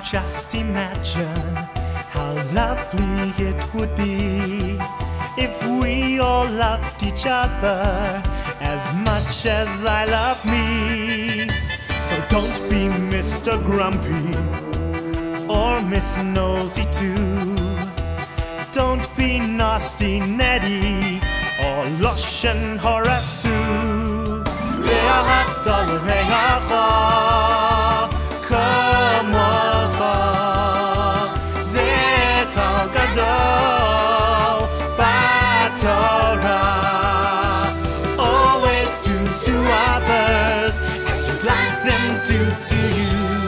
just imagine how lovely it would be if we all loved each other as much as I love me. So don't be Mr. Grumpy or Miss Nosy too. Don't be Nasty Neddy or Lushan Horasu. Always do to others as you'd like them do to you.